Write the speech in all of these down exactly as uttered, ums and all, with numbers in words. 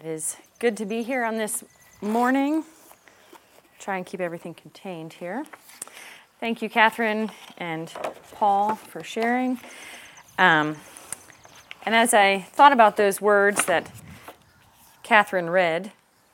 It is good to be here on this morning. Try and keep everything contained here. Thank you, Catherine and Paul, for sharing. Um, and as I thought about those words that Catherine read,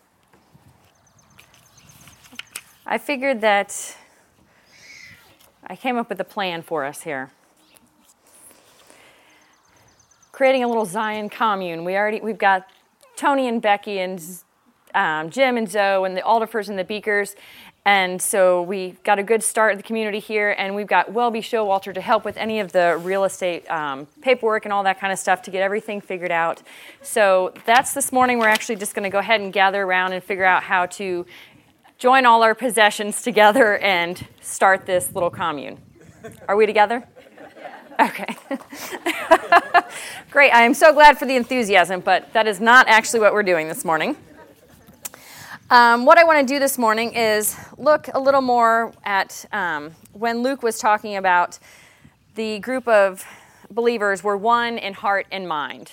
I figured that I came up with a plan for us here. Creating a little Zion commune. We already we've got Tony and Becky and um, Jim and Zoe and the Aldefers and the Beakers, and so we got a good start in the community here. And we've got Welby Showalter to help with any of the real estate um, paperwork and all that kind of stuff to get everything figured out. So that's this morning. We're actually just going to go ahead and gather around and figure out how to join all our possessions together and start this little commune. Are we together? Okay. Great. I am so glad for the enthusiasm, but that is not actually what we're doing this morning. Um, what I want to do this morning is look a little more at um, when Luke was talking about the group of believers were one in heart and mind.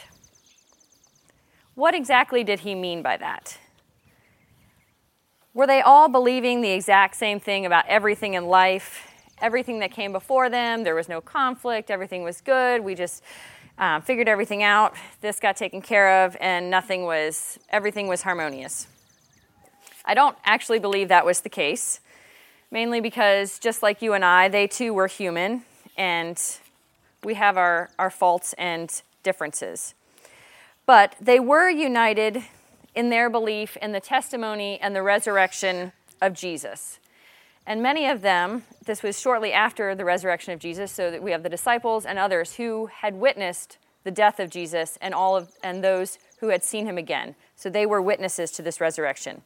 What exactly did he mean by that? Were they all believing the exact same thing about everything in life? Everything that came before them, there was no conflict, everything was good, we just um, figured everything out, this got taken care of, and nothing was, everything was harmonious. I don't actually believe that was the case, mainly because just like you and I, they too were human, and we have our, our faults and differences. But they were united in their belief in the testimony and the resurrection of Jesus. And many of them, this was shortly after the resurrection of Jesus, so that we have the disciples and others who had witnessed the death of Jesus and all of and those who had seen him again. So they were witnesses to this resurrection.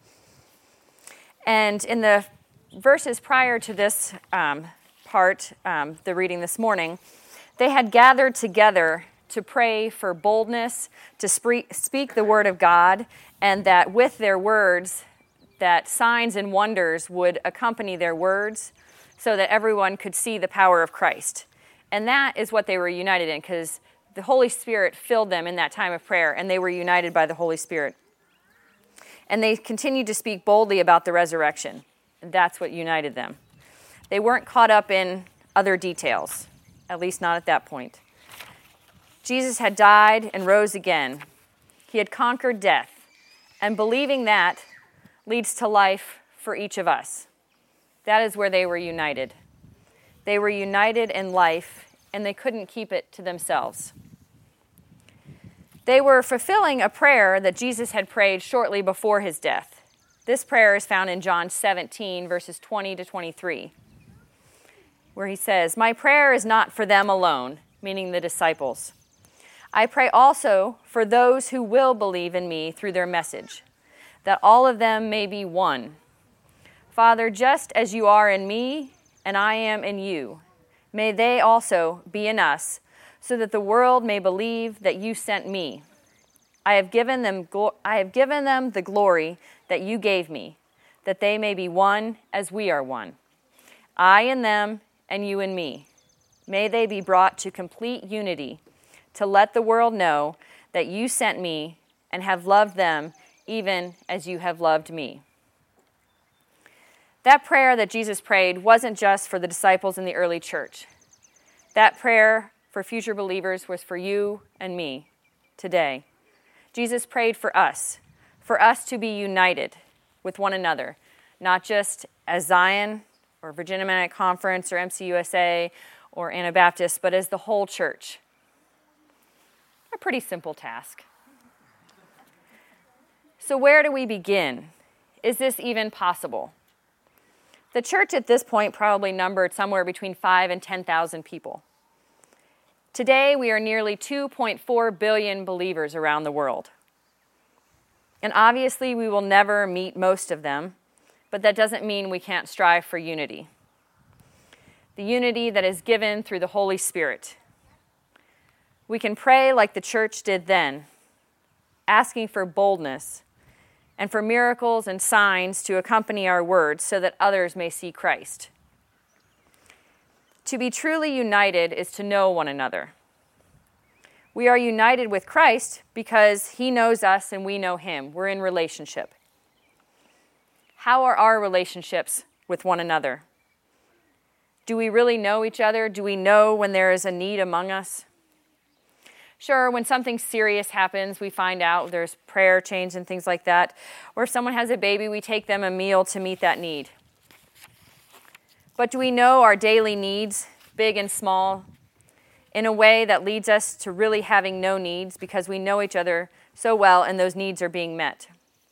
And in the verses prior to this um, part, um, the reading this morning, they had gathered together to pray for boldness, to spe- speak the word of God, and that with their words, that signs and wonders would accompany their words so that everyone could see the power of Christ. And that is what they were united in, because the Holy Spirit filled them in that time of prayer, and they were united by the Holy Spirit. And they continued to speak boldly about the resurrection. And that's what united them. They weren't caught up in other details, at least not at that point. Jesus had died and rose again. He had conquered death. And believing that leads to life for each of us. That is where they were united. They were united in life, and they couldn't keep it to themselves. They were fulfilling a prayer that Jesus had prayed shortly before his death. This prayer is found in John seventeen, verses twenty to twenty-three, where he says, "My prayer is not for them alone," meaning the disciples. "I pray also for those who will believe in me through their message, that all of them may be one. Father, just as you are in me and I am in you, may they also be in us, so that the world may believe that you sent me. I have given them glo- I have given them the glory that you gave me, that they may be one as we are one. I in them and you in me. May they be brought to complete unity, to let the world know that you sent me and have loved them even as you have loved me." That prayer that Jesus prayed wasn't just for the disciples in the early church. That prayer for future believers was for you and me today. Jesus prayed for us, for us to be united with one another, not just as Zion or Virginia Mennonite Conference or M C U S A or Anabaptist, but as the whole church. A pretty simple task. So where do we begin? Is this even possible? The church at this point probably numbered somewhere between five and ten thousand people. Today, we are nearly two point four billion believers around the world. And obviously, we will never meet most of them, but that doesn't mean we can't strive for unity. The unity that is given through the Holy Spirit. We can pray like the church did then, asking for boldness and for miracles and signs to accompany our words so that others may see Christ. To be truly united is to know one another. We are united with Christ because he knows us and we know him. We're in relationship. How are our relationships with one another? Do we really know each other? Do we know when there is a need among us? Sure, when something serious happens, we find out there's prayer chains and things like that. Or if someone has a baby, we take them a meal to meet that need. But do we know our daily needs, big and small, in a way that leads us to really having no needs because we know each other so well and those needs are being met?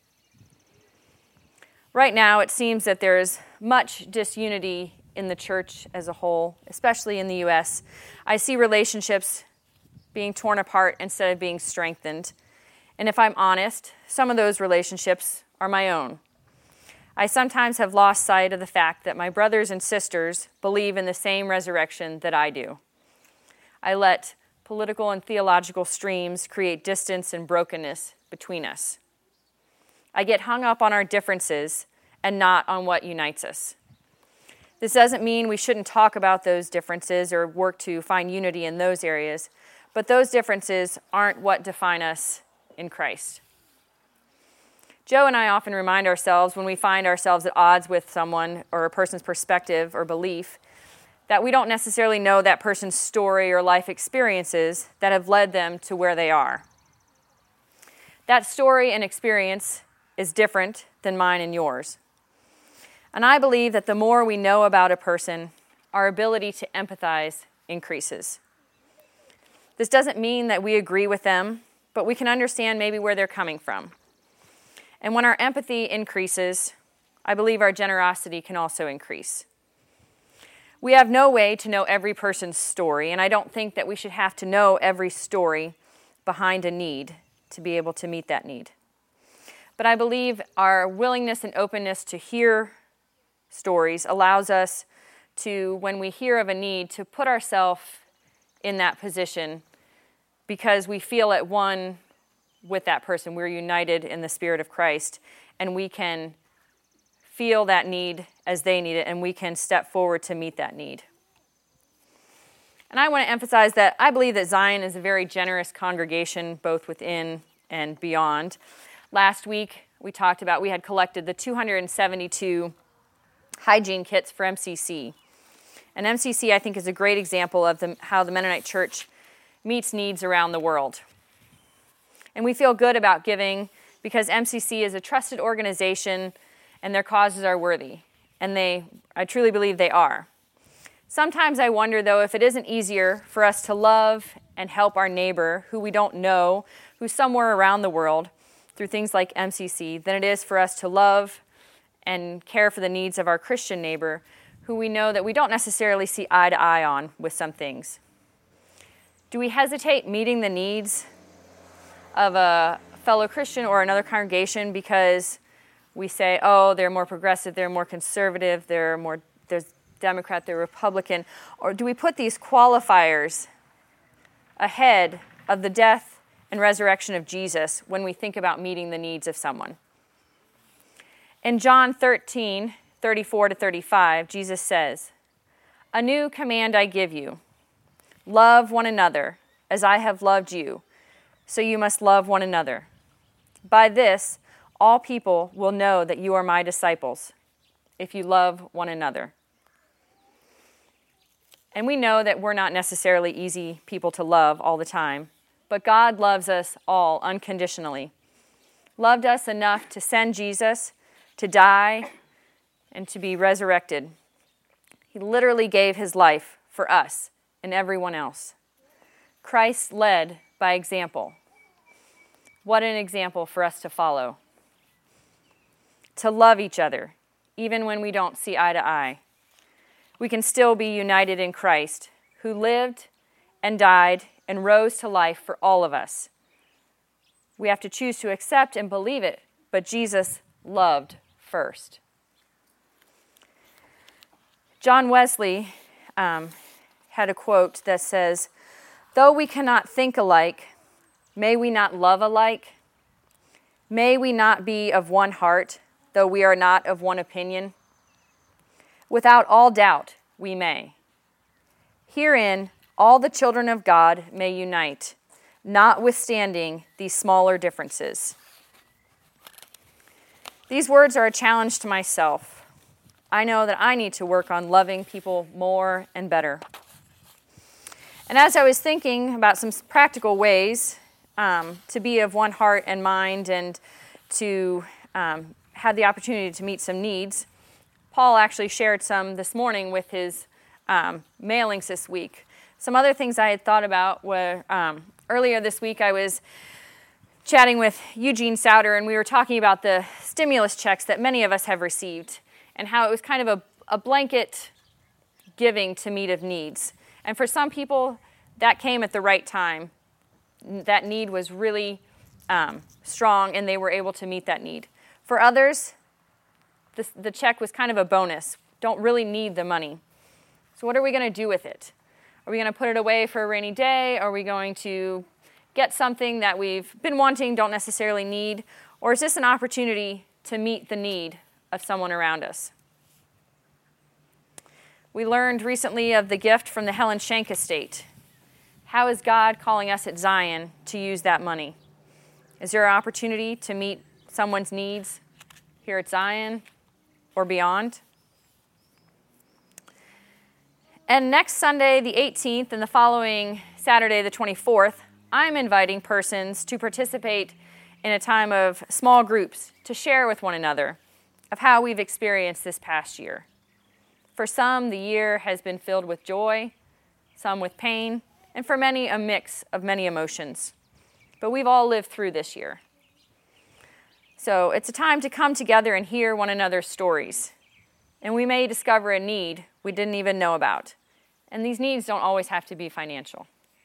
Right now, it seems that there's much disunity in the church as a whole, especially in the U S. I see relationships being torn apart instead of being strengthened. And if I'm honest, some of those relationships are my own. I sometimes have lost sight of the fact that my brothers and sisters believe in the same resurrection that I do. I let political and theological streams create distance and brokenness between us. I get hung up on our differences and not on what unites us. This doesn't mean we shouldn't talk about those differences or work to find unity in those areas, but those differences aren't what define us in Christ. Joe and I often remind ourselves when we find ourselves at odds with someone or a person's perspective or belief that we don't necessarily know that person's story or life experiences that have led them to where they are. That story and experience is different than mine and yours. And I believe that the more we know about a person, our ability to empathize increases. This doesn't mean that we agree with them, but we can understand maybe where they're coming from. And when our empathy increases, I believe our generosity can also increase. We have no way to know every person's story, and I don't think that we should have to know every story behind a need to be able to meet that need. But I believe our willingness and openness to hear stories allows us to, when we hear of a need, to put ourselves in that position because we feel at one with that person. We're united in the Spirit of Christ, and we can feel that need as they need it, and we can step forward to meet that need. And I want to emphasize that I believe that Zion is a very generous congregation, both within and beyond. Last week, we talked about, we had collected the two hundred seventy-two hygiene kits for M C C. And M C C, I think, is a great example of the, how the Mennonite Church meets needs around the world. And we feel good about giving because M C C is a trusted organization and their causes are worthy. And they, I truly believe they are. Sometimes I wonder, though, if it isn't easier for us to love and help our neighbor who we don't know, who's somewhere around the world, through things like M C C, than it is for us to love and care for the needs of our Christian neighbor, who we know that we don't necessarily see eye to eye on with some things. Do we hesitate meeting the needs of a fellow Christian or another congregation because we say, oh, they're more progressive, they're more conservative, they're more there's Democrat, they're Republican? Or do we put these qualifiers ahead of the death and resurrection of Jesus when we think about meeting the needs of someone? In John thirteen, thirty-four to thirty-five, Jesus says, "A new command I give you, love one another as I have loved you, so you must love one another. By this, all people will know that you are my disciples, if you love one another." And we know that we're not necessarily easy people to love all the time, but God loves us all unconditionally. Loved us enough to send Jesus to die and to be resurrected. He literally gave his life for us and everyone else. Christ led by example. What an example for us to follow. To love each other, even when we don't see eye to eye. We can still be united in Christ, who lived and died and rose to life for all of us. We have to choose to accept and believe it, but Jesus loved first. John Wesley um, had a quote that says, "Though we cannot think alike, may we not love alike? May we not be of one heart, though we are not of one opinion? Without all doubt, we may. Herein, all the children of God may unite, notwithstanding these smaller differences. These words are a challenge to myself. I know that I need to work on loving people more and better. And as I was thinking about some practical ways um, to be of one heart and mind and to um, have the opportunity to meet some needs, Paul actually shared some this morning with his um, mailings this week. Some other things I had thought about were um, earlier this week I was chatting with Eugene Souter, and we were talking about the stimulus checks that many of us have received and how it was kind of a, a blanket giving to meet of needs. And for some people, that came at the right time. That need was really um, strong, and they were able to meet that need. For others, the, the check was kind of a bonus. Don't really need the money. So what are we going to do with it? Are we going to put it away for a rainy day? Are we going to get something that we've been wanting, don't necessarily need? Or is this an opportunity to meet the need of someone around us? We learned recently of the gift from the Helen Shank estate. How is God calling us at Zion to use that money? Is there an opportunity to meet someone's needs here at Zion or beyond? And next Sunday, the eighteenth, and the following Saturday, the twenty-fourth, I'm inviting persons to participate in a time of small groups to share with one another of how we've experienced this past year. For some, the year has been filled with joy, some with pain, and for many, a mix of many emotions. But we've all lived through this year. So it's a time to come together and hear one another's stories. And we may discover a need we didn't even know about. And these needs don't always have to be financial.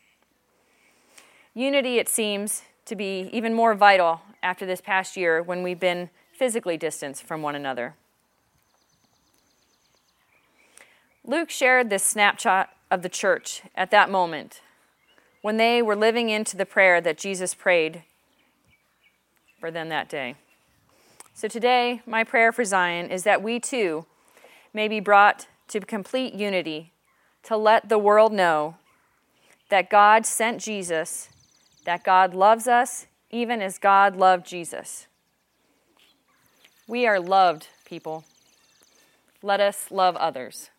Unity, it seems, to be even more vital after this past year when we've been physically distanced from one another. Luke shared this snapshot of the church at that moment when they were living into the prayer that Jesus prayed for them that day. So today, my prayer for Zion is that we too may be brought to complete unity to let the world know that God sent Jesus, that God loves us even as God loved Jesus. We are loved people. Let us love others.